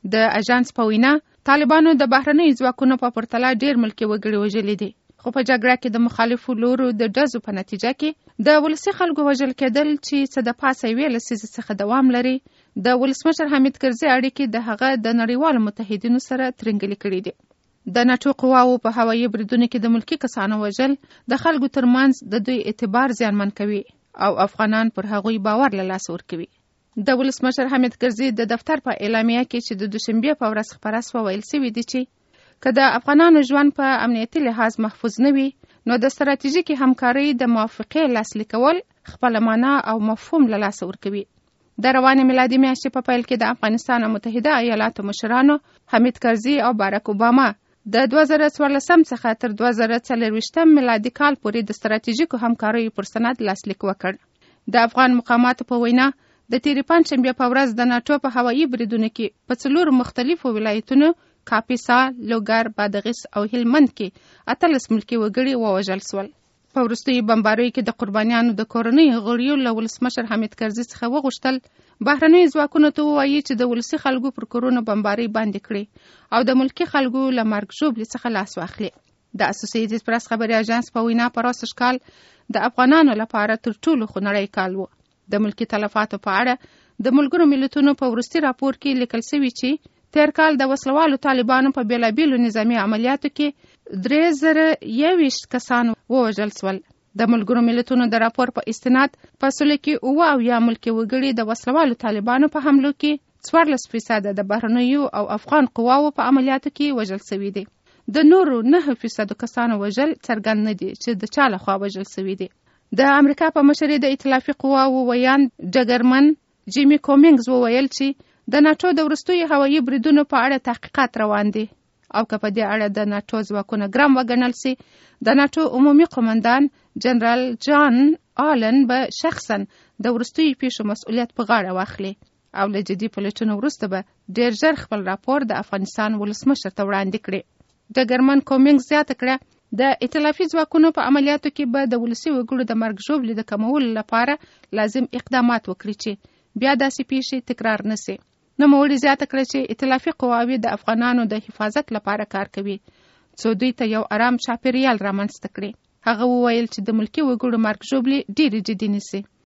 د اژانس په وینا طالبانو د بهرنیو ځواکونو په پرتله ډیر ملکي وګړي وژلي دي، خو په جګړه کې د مخالفو لورو د ډزو په نتیجه کې د ولسي خلکو وژل کېدل چې څه د پاسه یوې لسیزې څخه دوام لري، د ولسمشر حامد کرزي اړیکې د هغه د نړیوالو متحدینو سره ترنګلي کړي دي. د ناټو قواوو په هوایي بریدونو کې د ملکي کسانو وژل د خلکو ترمنځ د دوی اعتبار زیانمن کوي او افغانان پر هغوی باور له لاسه ورکوي. د ولسمشر حامد کرزي د دفتر په اعلامیه کې چې د دوشنبې په ورځ خپره سوه ویل سوي دي چې که د افغانانو ژوند په امنیتي لحاظ محفوظ نه وي، نو د ستراتیژیکې همکارۍ د موافقې لاسلیک کول خپله معنا او مفهوم له لاسه ورکوي. د روانې میلادي میاشتې په پیل کې د افغانستان او متحده ایالاتو مشرانو حامد کرزي او باراک اوباما د 2014 څخه تر 2024 میلادي کال پورې د ستراتیژیکو همکاریو پر سند لاسلیک وکړ. د افغان مقاماتو په وینا د تیرې پنجشنبې په ورځ د ناټو په هوایي بریدونو کې په 4 مختلفو ولایتونو کاپیسا، لوګر، بادغیس او هلمند کې 18 ملکي وګړي ووژل سول. په وروستیو بمباریو کې د قربانیانو د کورنیو غړیو له ولسمشر حامد کرزي څخه وغوښتل بهرنیو ځواکونو ته ووایي چې د ولسي خلکو پر کورونو بمبارۍ باندې کړي او د ملکي خلکو له مرګ ژوبلې څخه لاس واخلي. د اسوسییټډ پریس خبري اژانس په وینا په راس کال د افغانانو لپاره تر ټولو خونړی کال و. د ملکی تلفاتو په اړه د ملګرو ملتونو په وروستي راپور کې لیکل شوي چې تیر کال د وسلوالو طالبانو په بیلابیلو نظامي عملیاتو کې 3021 کسان ووژل سول. د ملګرو ملتونو د راپور په استناد په سوله کې 79 ملکي وګړي د وسلوالو طالبانو په حملو کې 14% د بهرنیو او افغان قواوو په عملیاتو کې وژل شوي دي. د نورو 9% کسانو وژل څرګند نه دي چې د چا لخوا وژل شوي دي. د امریکا په مشرۍ د ائتلافي قواوو ویاند ډګرمن جیمی کومینګز وویل چې د ناټو د وروستیو هوایي بریدونو په اړه تحقیقات روان دي او که په دې اړه د ناټو ځواکونه ګرم وګڼل سي، د ناټو عمومي قومندان جنرال جان آلن به شخصا د وروستیو پیښو مسؤلیت په غاړه واخلي او له جدي پلټنو وروسته به ډیر ژر خپل راپور د افغانستان ولسمشر ته وړاندې کړي. ډګرمن کومینګز زیاته کړه د ائتلافي ځواکونو په عملیاتو کې به د ولسي وګړو د مرګ ژوبلې د کمولو لپاره لازم اقدامات وکړي چې بیا داسې پیښې تکرار نشي. نوموړي زیاته کړه چې ائتلافي قواوې د افغانانو د حفاظت لپاره کار کوي څو دوی ته یو آرام چاپیریال رامنځته کړي. هغه وویل چې د ملکي وګړو مرګ ژوبلې ډېرې جدي نیسي.